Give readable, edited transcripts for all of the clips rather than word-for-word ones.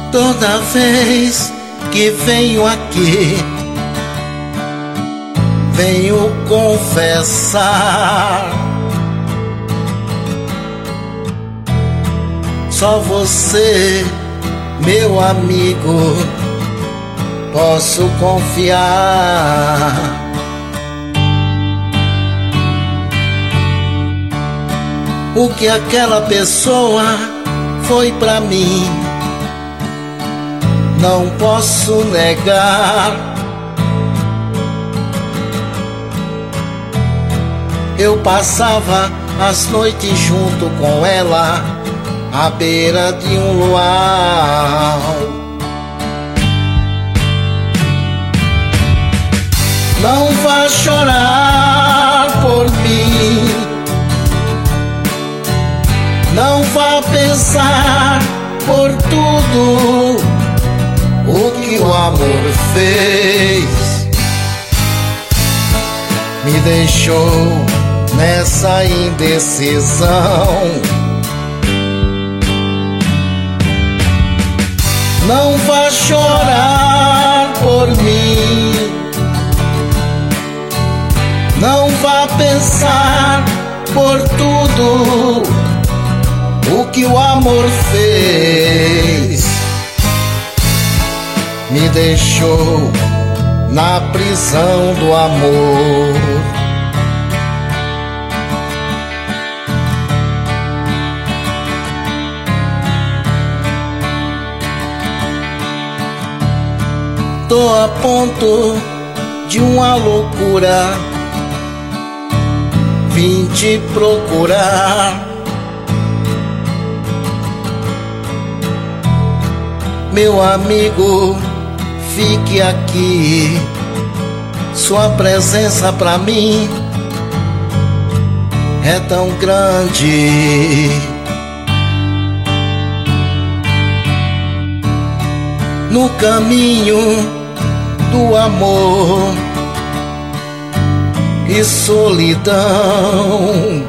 Toda vez que venho aqui, venho confessar. Só você, meu amigo, posso confiar. O que aquela pessoa foi pra mim, não posso negar. Eu passava as noites junto com ela, à beira de um luau. Não vá chorar por mim, não vá pensar por tudo o que o amor fez. Me deixou nessa indecisão. Não vá chorar por mim, não vá pensar por tudo o que o amor fez. Me deixou na prisão do amor. Tô a ponto de uma loucura, vim te procurar. Meu amigo, fique aqui, sua presença pra mim é tão grande. No caminho do amor e solidão,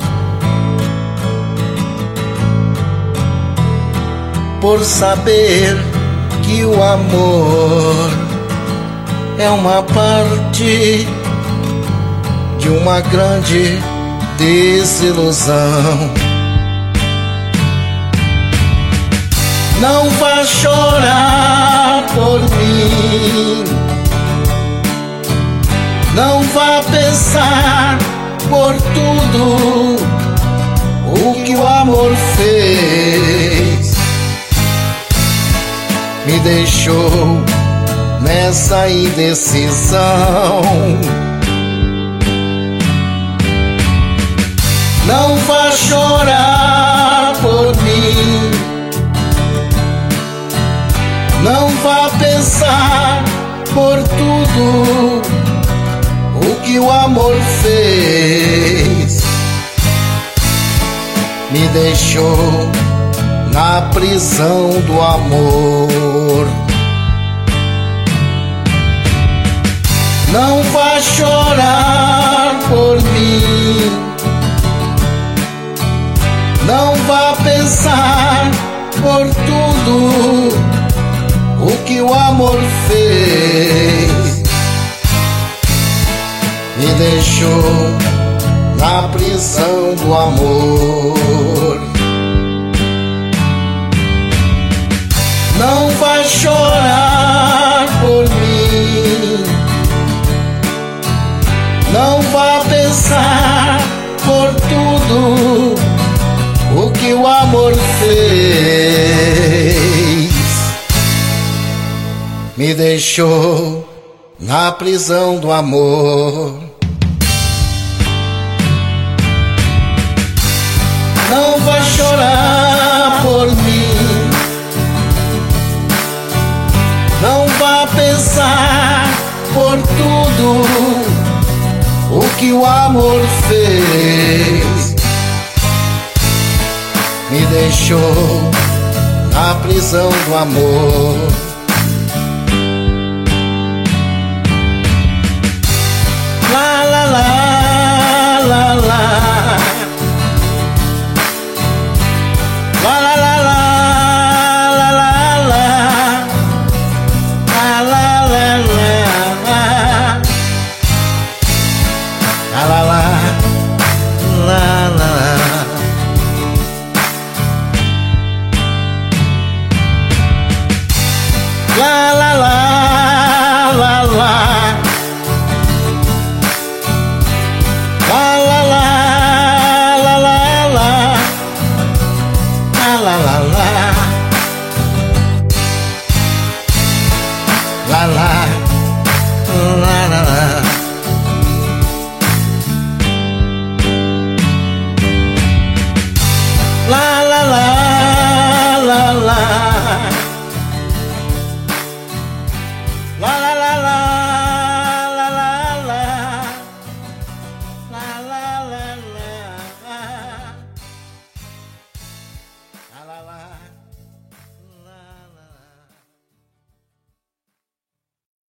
por saber que o amor é uma parte de uma grande desilusão. Não vá chorar por mim, não vá pensar por tudo o que o amor fez. Me deixou nessa indecisão. Não vá chorar por mim, não vá pensar por tudo o que o amor fez. Me deixou na prisão do amor. Não vá chorar por mim, não vá pensar por tudo o que o amor fez. Me deixou na prisão do amor. Não vá chorar por mim, não vá pensar por tudo o que o amor fez. Me deixou na prisão do amor. Não vá chorar por mim, não vá pensar por tudo o que o amor fez. Me deixou na prisão do amor.